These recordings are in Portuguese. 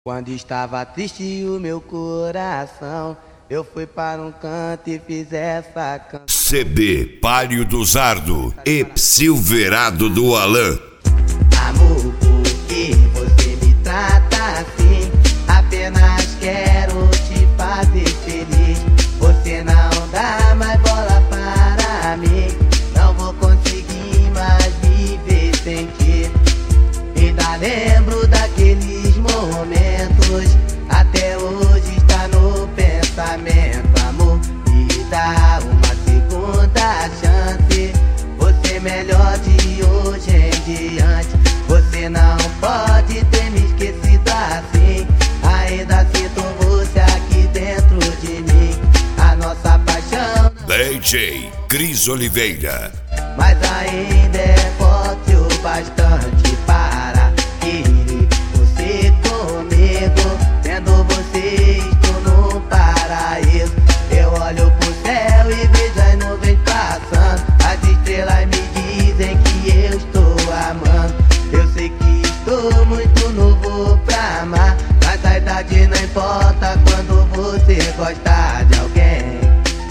Quando estava triste o meu coração, eu fui para um canto e fiz essa canção. CD Palio do Zardo e Silverado do Alan. Amor, por que você me trata assim? Apenas quero te fazer feliz. Você não dá mais bola para mim. Não vou conseguir mais viver sem ti. Ainda lembro daqueles momentos, até hoje está no pensamento. Amor, me dá uma segunda chance. Você melhor de hoje em diante. Você não pode ter me esquecido assim. Ainda sinto você aqui dentro de mim. A nossa paixão DJ Cris Oliveira. mas ainda é forte o bastante para querer você comigo. Vendo você estou no paraíso. Eu olho pro céu e vejo as nuvens passando. As estrelas me dizem que eu estou amando. Eu sei que estou muito novo pra amar, mas a idade não importa quando você gosta de alguém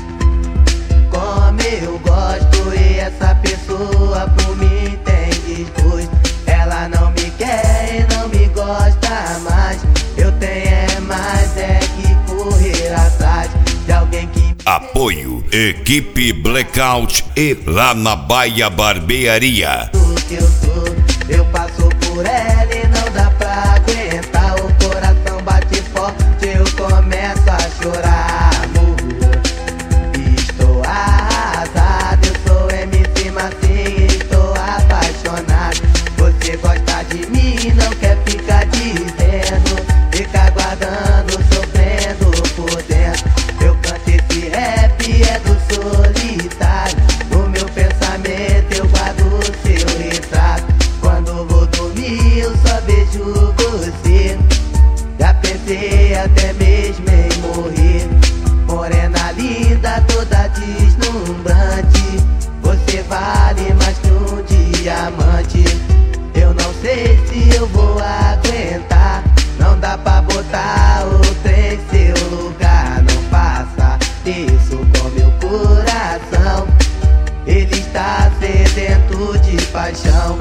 como eu gosto. E essa pessoa por mim tem desgosto. Ela não me quer e não me gosta mais. Eu tenho mais que correr atrás de alguém que... Apoio Equipe Blackout e Lá na Baia Barbearia. que eu sou, eu passo por ela e não dá pra aguentar. O coração bate forte, eu começo a chorar. Amor, estou arrasado. Eu sou MC Massinho, estou apaixonado. Você gosta de mim, não quer ficar dizendo. Fica aguardando, sofrendo por dentro. Eu canto esse rap, é do solitário. No meu pensamento eu guardo o seu retrato. Quando vou dormir eu só vejo você. Já pensei até mesmo em morrer. Morena linda, toda deslumbrante. Você vale mais que um diamante. Eu não sei se eu vou aguentar. Não dá pra botar outra em seu lugar. Não faça isso com meu coração. Ele está sedento de paixão.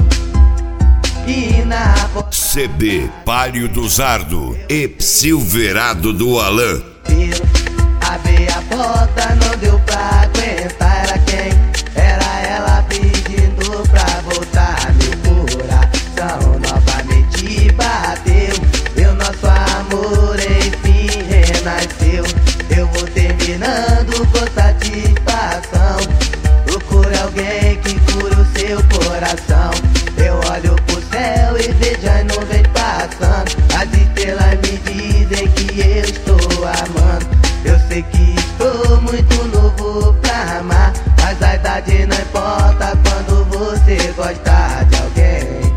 E na CD Palio do Zardo e Silverado do Alan. abri a porta, não deu pra aguentar. Era quem? Era ela pedindo pra voltar. Meu coração novamente bateu. E o nosso amor enfim renasceu. Eu vou terminando com satisfação. Procure alguém que cure o seu coração. Eu olho pro céu e vejo as nuvens passando. As estrelas me dizem que eu estou amando. Eu sei que estou muito novo pra amar, mas a idade não importa quando você gosta de alguém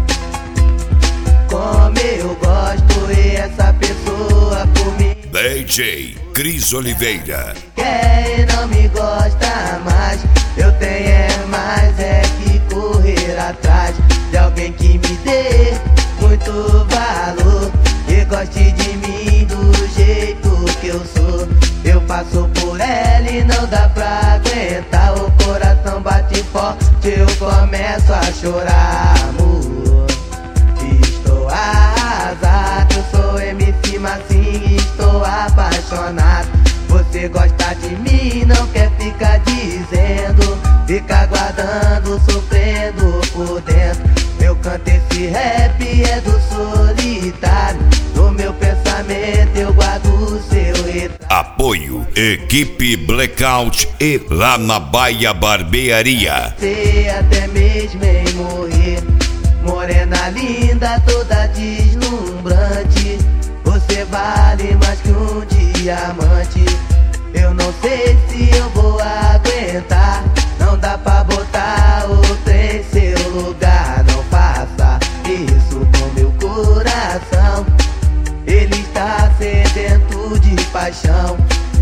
como eu gosto. E essa pessoa por mim DJ Cris Oliveira. quer e não me gosta mais. Eu tenho mais que correr atrás de alguém que me dê muito valor, que goste de mim do jeito que eu sou. Eu passo por ela e não dá pra aguentar. O coração bate forte, eu começo a chorar. Amor, estou arrasado. Eu sou MC Massinho, estou apaixonado. Você gosta de mim, não quer ficar dizendo. Fica aguardando, sofrendo por dentro. Eu canto esse rap, é do solitário. No meu pensamento eu guardo o seu retrato. Apoio Equipe Blackout e Lá na Baia Barbearia. Sei até mesmo em morrer. Morena linda, toda deslumbrante. Você vale mais que um diamante. Eu não sei se eu vou aguentar. Não dá pra botar outra em seu lugar. Não faça isso com meu coração. Ele está sedento de paixão.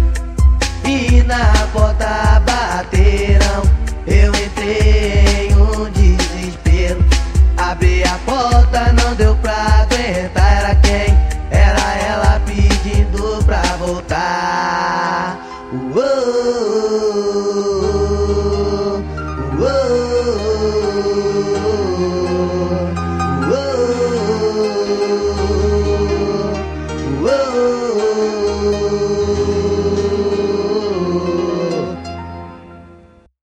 E na porta bateram. Eu entrei em um desespero. Abri a porta, não deu pra aguentar. Era quem? Era ela. amor.